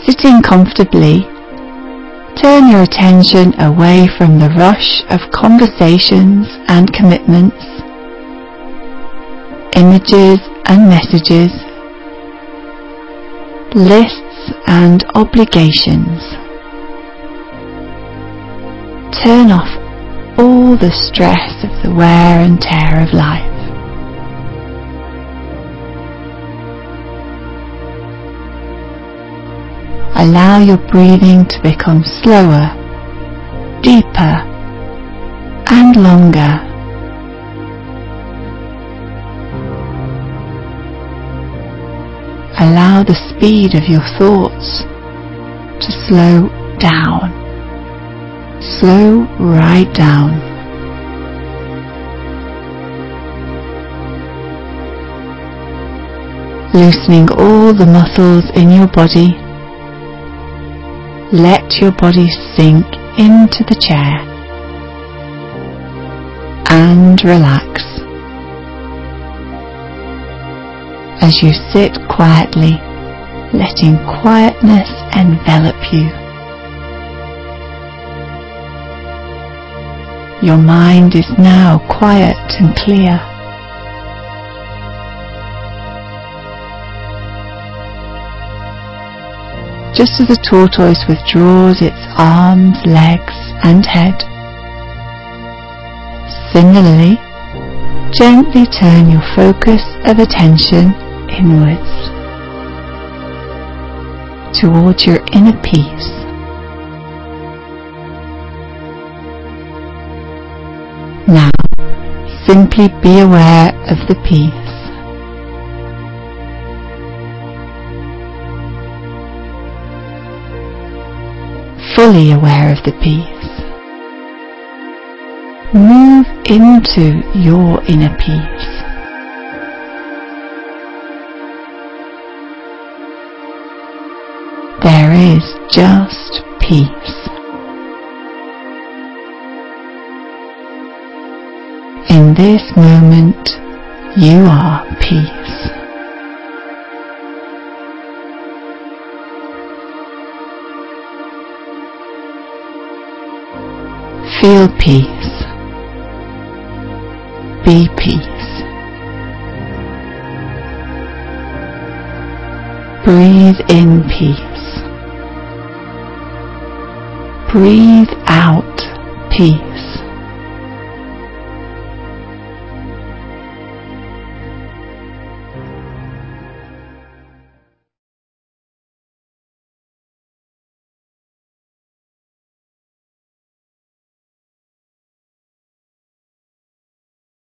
Sitting comfortably, turn your attention away from the rush of conversations and commitments, images and messages, lists and obligations. Turn off all the stress of the wear and tear of life. Allow your breathing to become slower, deeper, and longer. Allow the speed of your thoughts to slow down. Slow right down. Loosening all the muscles in your body. Let your body sink into the chair and relax. As you sit quietly, letting quietness envelop you. Your mind is now quiet and clear. Just as a tortoise withdraws its arms, legs, and head, similarly, gently turn your focus of attention inwards, towards your inner peace. Now, simply be aware of the peace. Fully aware of the peace. Move into your inner peace. There is just peace. In this moment, you are peace. Feel peace. Be peace. Breathe in peace. Breathe out peace.